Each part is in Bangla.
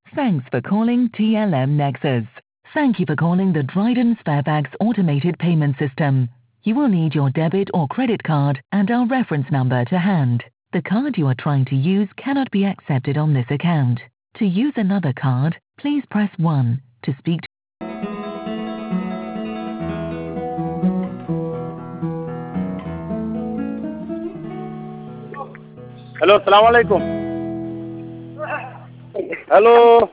Thanks for calling TLM Nexus. Thank you for calling the Dryden Sparebags automated payment system. You will need your debit or credit card and our reference number to hand. The card you are trying to use cannot be accepted on this account. To use another card, please press 1 to speak to hello अस्सलाम वालेकुम। हेलो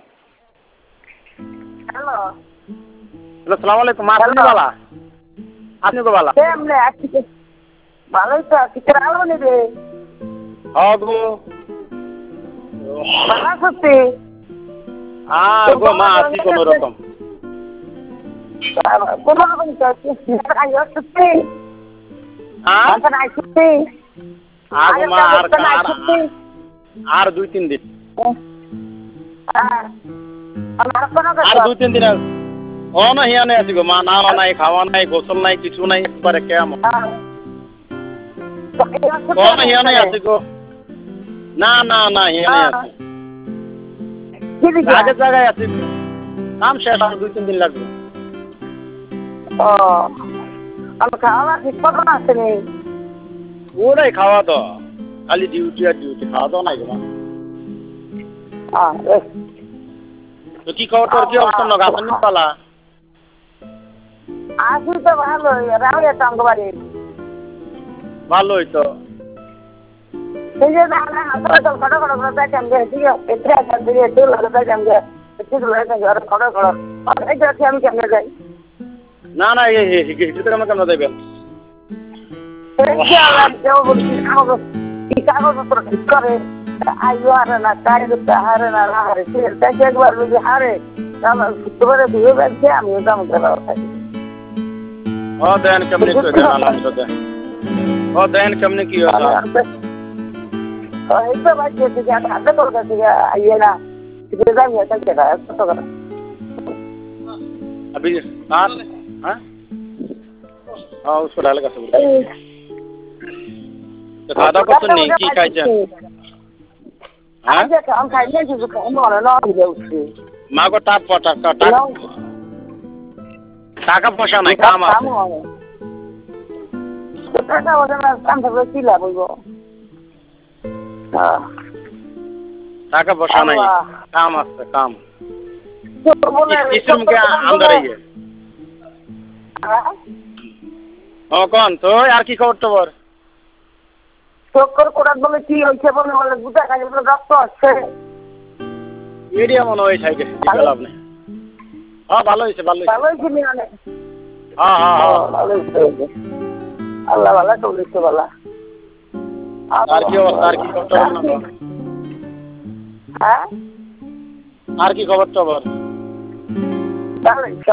हेलो हेलो अस्सलाम वालेकुम। आपने वाला आपने को वाला हमने आपकी ভালোই তো কিছু আলো নেবে हाँ गो ভালো সত্যি गो माँ आसी कोनो रकम কোনো রকম আইও সত্যি हाँ নাই সত্যি गो माँ आर 2-3 दिन আর 2-3 দিন না হিয়া নাই আসি গো মা নাওয়া নাই খাওয়া নাই গোসল নাই কিছু নাই একবারে কেমন না হিয়া নাই আসি গো না না না হিয়া নাই আসি আগে জায়গায় আছি কাম শেষ আর 2-3 দিন লাগবে ও আমি খাওয়া ঠিক মতো আসেনি ওরাই খাওয়া তো খালি ডিউটি আর ডিউটি খাওয়া দাওয়া নাই গো মা তো কি খবর তোর কি অবস্থা নগা আপনি পালা আসি তো ভালোই রাউরে টাঙ্গবাড়ি ভালোই তো সেই যে দাদা আসলে তো খড় খড় করে টাঙ্গে ঠিক আছে এতে আছে দিয়ে তো লাগা টাঙ্গে ঠিক লাগে আর খড় খড় এই যে আমি কেমনে যাই না না এই হিজুতে আমরা কেন যাবেন এই যে আলাদা যাও বলছি আমাকে কি কাগজপত্র ঠিক করে আইও আর না কাগজ হারে না হারে সেটা একবার যদি হারে আমার শুক্রবারে দিয়ে যাচ্ছে আমিও দাম দেওয়া থাকি ও দেন কেমনে তো দেন আলহামদুলিল্লাহ ও দেন কেমনে কি হলো এই তো ভাই যে যে হাতে তোর কাছে আইয়ে না যে যাই এটা কেনা কত করে अभी हाँ हाँ हाँ उसको डाल का सब तो खादा कुछ नहीं की खाई जान हाँ आज हम खाइए जो काम वाला ना हो जाए उससे माँ को टाप पटा टाका पोषा नहीं काम आते तो टाका वाला ना काम सब चिल्ला बोलो हाँ टाका पोषा नहीं काम आते काम किस रूम के अंदर ही है ও কোন তো আর কি খবর তোর চক্কর কোড়ার বলে কি হইছে বলে বুঝা কাজে রক্ত আসছে এরিয়া মনে হয় ছাই গেছে লাভ নেই হ্যাঁ ভালো হইছে ভালো হইছে মিলানে হ্যাঁ হ্যাঁ হ্যাঁ ভালো হইছে আল্লাহ ভালো চলছে ভালো আর কি অবস্থা আর কি খবর তোর না হ্যাঁ আর কি খবর তোর ভালো